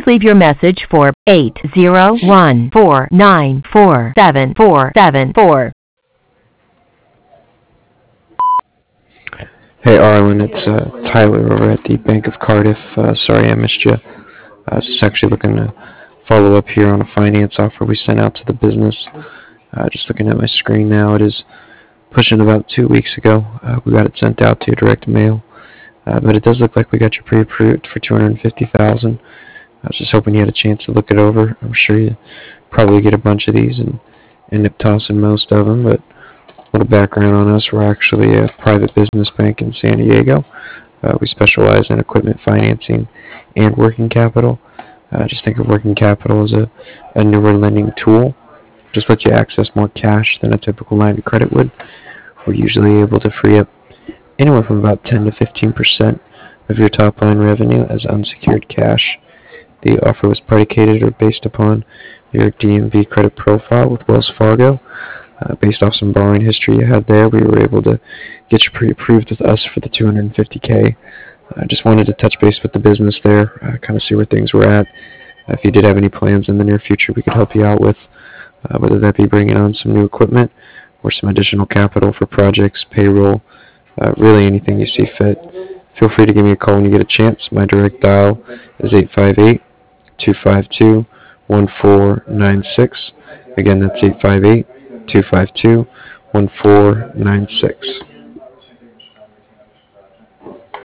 Please leave your message for 801-494-7474. Hey Arlen, it's Tyler over at the Bank of Cardiff. Sorry I missed you. I was just actually looking to follow up here on a finance offer we sent out to the business. Just looking at my screen now, it is pushing about 2 weeks ago. We got it sent out to your direct mail, but it does look like we got you pre-approved for $250,000. I was just hoping you had a chance to look it over. I'm sure you probably get a bunch of these and end up tossing most of them, but a little background on us. We're actually a private business bank in San Diego. We specialize in equipment financing and working capital. Just think of working capital as a newer lending tool. Just let you access more cash than a typical line of credit would. We're usually able to free up anywhere from about 10 to 15% of your top line revenue as unsecured cash. The offer was predicated or based upon your DMV credit profile with Wells Fargo. Based off some borrowing history you had there, we were able to get you pre-approved with us for the $250K. I just wanted to touch base with the business there, kind of see where things were at. If you did have any plans in the near future we could help you out with, whether that be bringing on some new equipment or some additional capital for projects, payroll, really anything you see fit. Feel free to give me a call when you get a chance. My direct dial is 858-252-1496. Again, that's 858-252-1496.